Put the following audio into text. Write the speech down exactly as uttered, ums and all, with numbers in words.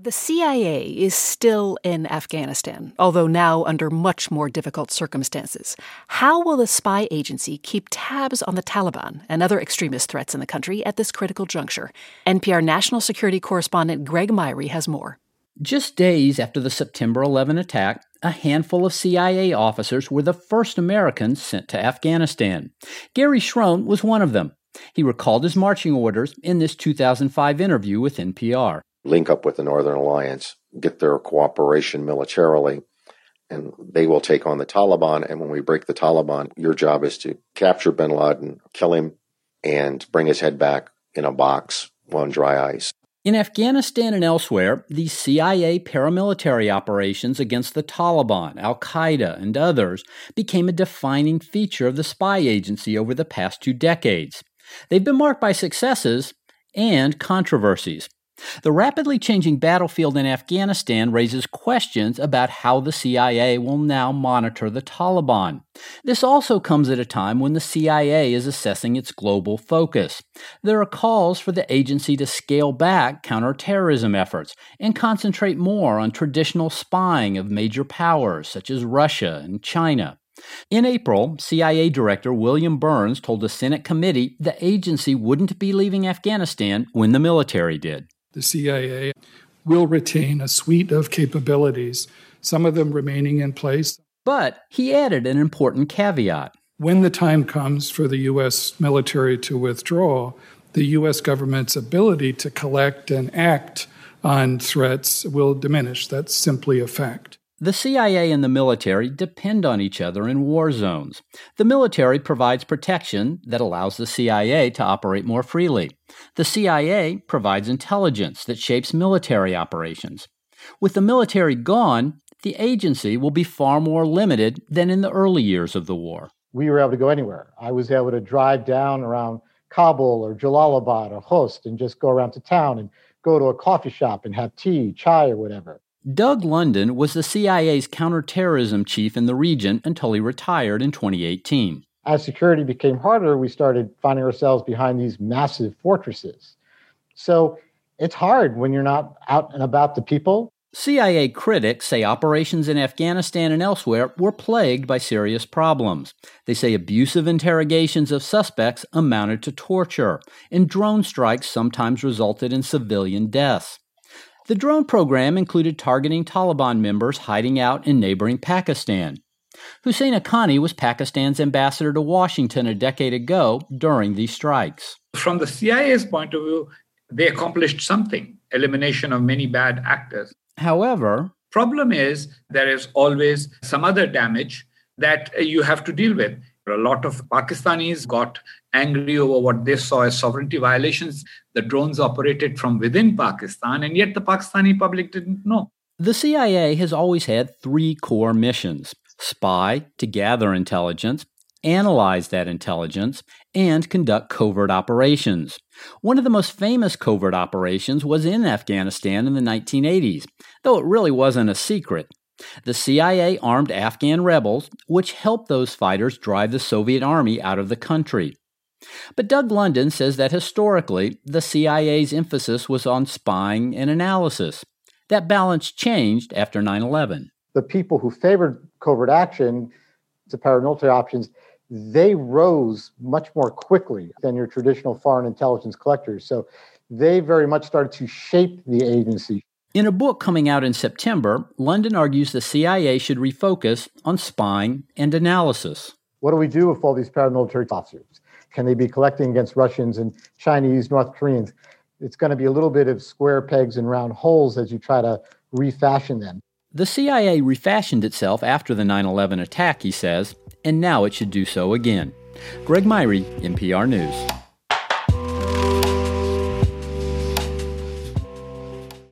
The C I A is still in Afghanistan, although now under much more difficult circumstances. How will the spy agency keep tabs on the Taliban and other extremist threats in the country at this critical juncture? N P R national security correspondent Greg Myrie has more. Just days after the September eleventh attack, a handful of C I A officers were the first Americans sent to Afghanistan. Gary Schroen was one of them. He recalled his marching orders in this two thousand five interview with N P R. Link up with the Northern Alliance, get their cooperation militarily, and they will take on the Taliban. And when we break the Taliban, your job is to capture bin Laden, kill him, and bring his head back in a box on dry ice. In Afghanistan and elsewhere, these C I A paramilitary operations against the Taliban, Al-Qaeda, and others became a defining feature of the spy agency over the past two decades. They've been marked by successes and controversies. The rapidly changing battlefield in Afghanistan raises questions about how the C I A will now monitor the Taliban. This also comes at a time when the C I A is assessing its global focus. There are calls for the agency to scale back counterterrorism efforts and concentrate more on traditional spying of major powers such as Russia and China. In April, C I A Director William Burns told a Senate committee the agency wouldn't be leaving Afghanistan when the military did. The C I A will retain a suite of capabilities, some of them remaining in place. But he added an important caveat. When the time comes for the U S military to withdraw, the U S government's ability to collect and act on threats will diminish. That's simply a fact. The C I A and the military depend on each other in war zones. The military provides protection that allows the C I A to operate more freely. The C I A provides intelligence that shapes military operations. With the military gone, the agency will be far more limited than in the early years of the war. We were able to go anywhere. I was able to drive down around Kabul or Jalalabad or Khost and just go around to town and go to a coffee shop and have tea, chai, or whatever. Doug London was the C I A's counterterrorism chief in the region until he retired in twenty eighteen. As security became harder, we started finding ourselves behind these massive fortresses. So it's hard when you're not out and about the people. C I A critics say operations in Afghanistan and elsewhere were plagued by serious problems. They say abusive interrogations of suspects amounted to torture, and drone strikes sometimes resulted in civilian deaths. The drone program included targeting Taliban members hiding out in neighboring Pakistan. Hussein Haqqani was Pakistan's ambassador to Washington a decade ago during these strikes. From the C I A's point of view, they accomplished something, elimination of many bad actors. However, problem is there is always some other damage that you have to deal with. A lot of Pakistanis got angry over what they saw as sovereignty violations. The drones operated from within Pakistan, and yet the Pakistani public didn't know. The C I A has always had three core missions: spy, to gather intelligence, analyze that intelligence, and conduct covert operations. One of the most famous covert operations was in Afghanistan in the nineteen eighties, though it really wasn't a secret. The C I A armed Afghan rebels, which helped those fighters drive the Soviet army out of the country. But Doug London says that historically, the C I A's emphasis was on spying and analysis. That balance changed after nine eleven. The people who favored covert action, the paramilitary options, they rose much more quickly than your traditional foreign intelligence collectors. So they very much started to shape the agency. In a book coming out in September, London argues the C I A should refocus on spying and analysis. What do we do with all these paramilitary officers? Can they be collecting against Russians and Chinese, North Koreans? It's going to be a little bit of square pegs and round holes as you try to refashion them. The C I A refashioned itself after the nine eleven attack, he says, and now it should do so again. Greg Myrie, N P R News.